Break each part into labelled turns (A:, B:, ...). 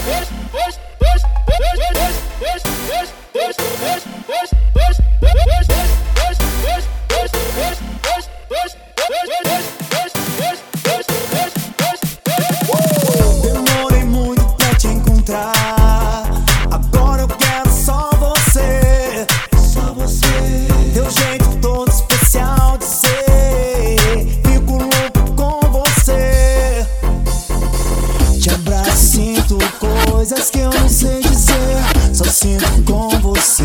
A: Demorei muito pra te encontrar, agora eu quero só você. Só você. Teu jeito todo especial de ser, fico louco com você. Te abraço, sinto coisas que eu não sei dizer, só sinto com você.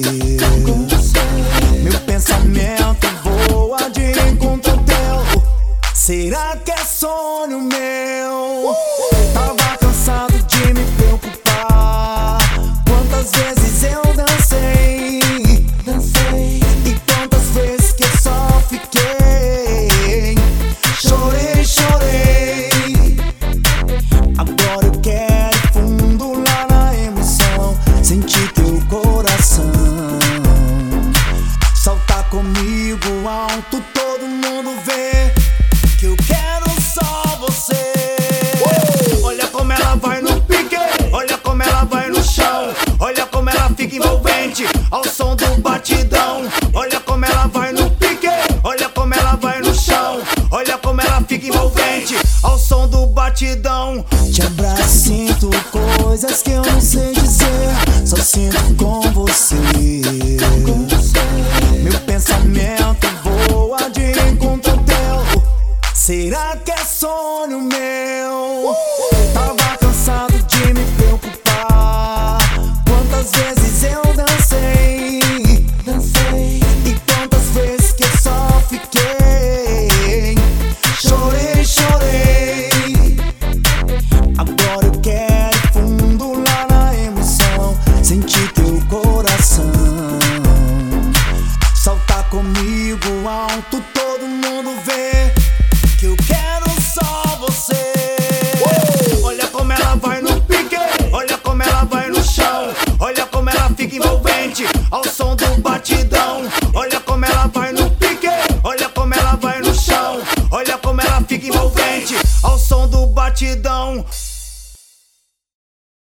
A: Meu pensamento voa de encontro ao teu. Será que é sonho meu? Tava cansado de me preocupar. Quantas vezes eu dancei, e quantas vezes que eu só fiquei. Chorei, chorei. Agora eu quero ir fundo lá na emoção, sentir teu coração. Solta comigo alto, todo mundo vê que eu quero só você. Olha como ela vai no pique, olha como ela vai no chão, olha como ela fica envolvente ao som do batidão. Olha como ela vai no pique, olha como ela vai no chão, olha como ela fica envolvente ao som do batidão. Te abraço, sinto coisas que eu não sei dizer, só sinto com você. Meu pensamento voa de encontro ao teu. Será que é sonho meu? Tava cansado de me preocupar. Quantas vezes eu dancei, e quantas vezes que eu só fiquei. Chorei, chorei. Agora eu quero ir fundo lá na emoção, sentir teu coração. Solta comigo alto.